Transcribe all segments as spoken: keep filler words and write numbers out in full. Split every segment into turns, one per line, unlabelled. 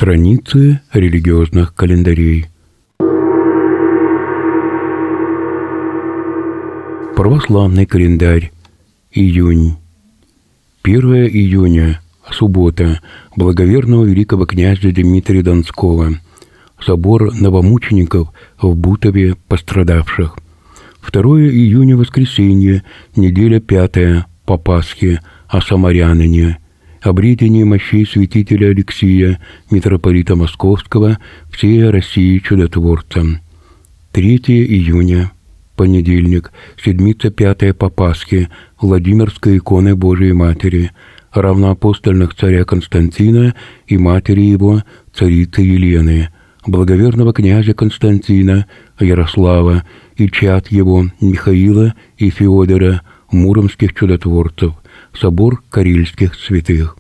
Страницы религиозных календарей. Православный календарь. Июнь. первое июня. Суббота. Благоверного великого князя Дмитрия Донского. Собор новомучеников в Бутове пострадавших. второе июня. Воскресенье. Неделя пятая. По Пасхе. О самарянине. Обретение мощей святителя Алексия, митрополита Московского, всей России чудотворца. третье июня. Понедельник. Седмица пятая по Пасхе. Владимирской иконы Божией Матери, равноапостольных царя Константина и матери его, царицы Елены, благоверного князя Константина, Ярослава и чад его, Михаила и Феодора, муромских чудотворцев, собор карельских святых.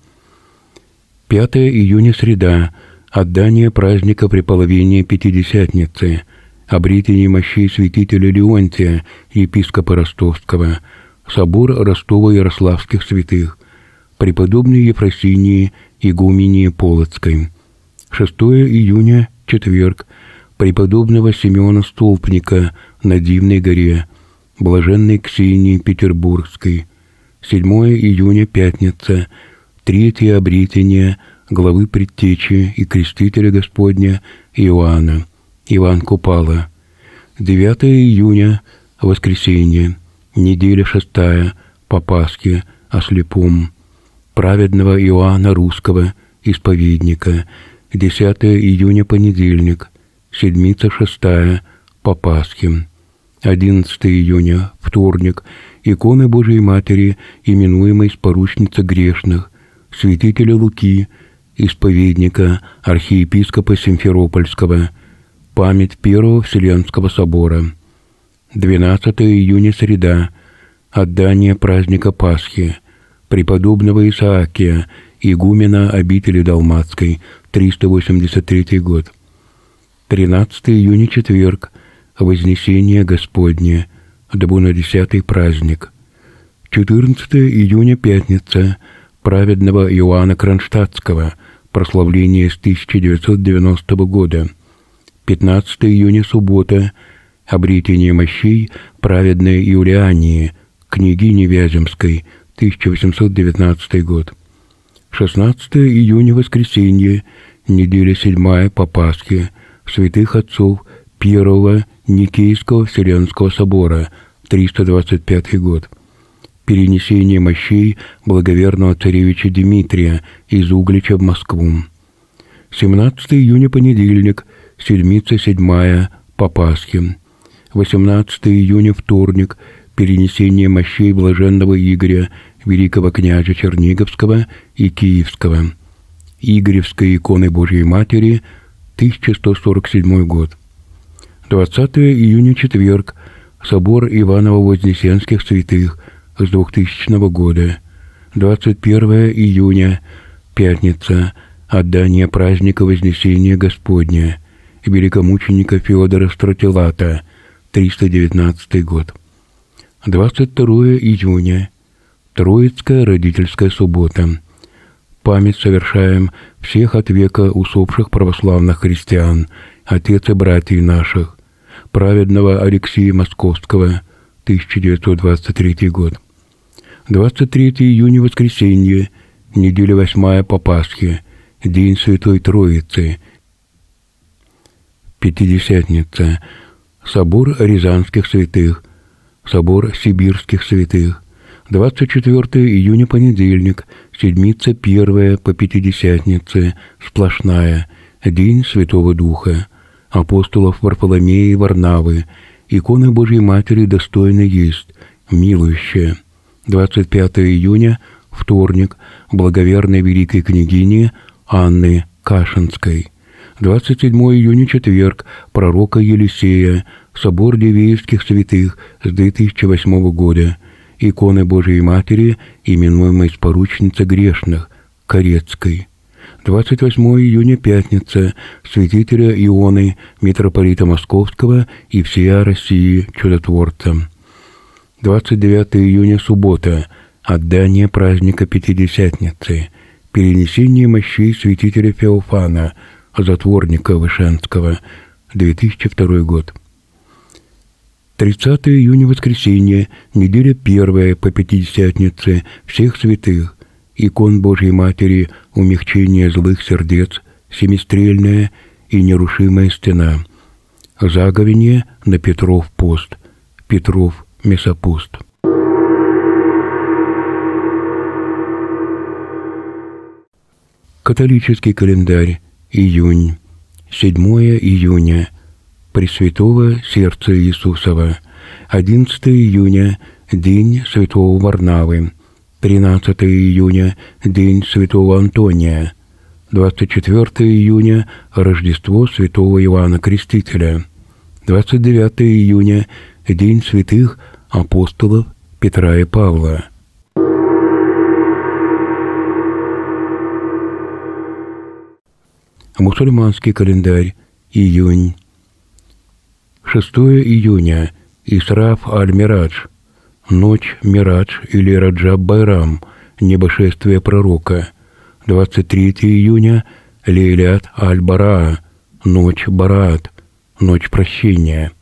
пятое июня. Среда. Отдание праздника преполовения Пятидесятницы. Обретение мощей святителя Леонтия, епископа Ростовского. Собор Ростово-Ярославских святых. Преподобной Ефросинии, игумении Полоцкой. шестое июня. Четверг. Преподобного Симеона Столпника на Дивной горе. Блаженной Ксении Петербургской. седьмое июня. Пятница. Третье обретение главы предтечи и крестителя Господня Иоанна, Иван Купала. девятое июня. Воскресенье. Неделя шестая. По Пасхе. О слепом. Праведного Иоанна Русского, исповедника. десятое июня. Понедельник. Седмица шестая. По Пасхе. одиннадцатое июня. Вторник. Иконы Божией Матери, именуемой споручница грешных, святителя Луки, исповедника, архиепископа Симферопольского, память Первого Вселенского собора. двенадцатое июня. Среда. Отдание праздника Пасхи, преподобного Исаакия, игумена обители Далматской, триста восемьдесят третий год. тринадцатое июня. Четверг. Вознесение Господне, двунадесятый праздник. четырнадцатое июня. Пятница. Праведного Иоанна Кронштадтского, прославление с тысяча девятьсот девяностого года. пятнадцатое июня. Суббота. Обретение мощей праведной Иулиании, княгини Вяземской, тысяча восемьсот девятнадцатый год. шестнадцатое июня. Воскресенье. Неделя седьмая по Пасхе. Святых отцов Первого Никейского Вселенского собора, триста двадцать пятый год. Перенесение мощей благоверного царевича Дмитрия из Углича в Москву. семнадцатое июня. Понедельник. Седмица седьмая по Пасхе. восемнадцатое июня. Вторник. Перенесение мощей блаженного Игоря, великого князя Черниговского и Киевского. Игоревской иконы Божией Матери, тысяча сто сорок седьмой год. двадцатое июня. Четверг. Собор Иваново-Вознесенских святых с двухтысячного года. двадцать первое июня. Пятница. Отдание праздника Вознесения Господня, великомученика Феодора Стратилата, триста девятнадцатый год. двадцать второе июня. Троицкая родительская суббота. Память совершаем всех от века усопших православных христиан, отец и братьев наших, праведного Алексия Московского, тысяча девятьсот двадцать третий год. двадцать третье июня. Воскресенье. Неделя восьмая по Пасхе. День Святой Троицы. Пятидесятница. Собор Рязанских святых. Собор Сибирских святых. двадцать четвёртое июня. Понедельник. Седмица первая по Пятидесятнице. Сплошная. День Святого Духа. Апостолов Варфоломея и Варнавы. Иконы Божьей Матери достойны есть, милующая. двадцать пятое июня. Вторник. Благоверной великой княгини Анны Кашинской. двадцать седьмое июня. Четверг. Пророка Елисея. Собор Дивеевских святых с две тысячи восьмого года. Иконы Божией Матери, именуемой споручница грешных, Корецкой. двадцать восьмое июня. Пятница. Святителя Ионы, митрополита Московского и всея России чудотворца. двадцать девятое июня. Суббота. Отдание праздника Пятидесятницы. Перенесение мощей святителя Феофана, затворника Вышенского, две тысячи второй год. тридцатое июня, воскресенье, неделя первая по Пятидесятнице всех святых, икон Божьей Матери, умягчение злых сердец, семистрельная и нерушимая стена. Заговенье на Петров пост, Петров месопост. Католический календарь, июнь, седьмое июня, Пресвятого Сердца Иисусова, одиннадцатое июня, день Святого Варнавы, тринадцатое июня, день Святого Антония, двадцать четвёртое июня, Рождество Святого Иоанна Крестителя, двадцать девятое июня, день святых апостолов Петра и Павла. Мусульманский календарь, июнь, шестое июня, Исраф аль-Мирадж, ночь Мирадж или Раджаб-Байрам, небошествие пророка, двадцать третье июня, Лейлят аль-Бараа, ночь Бараат, ночь прощения,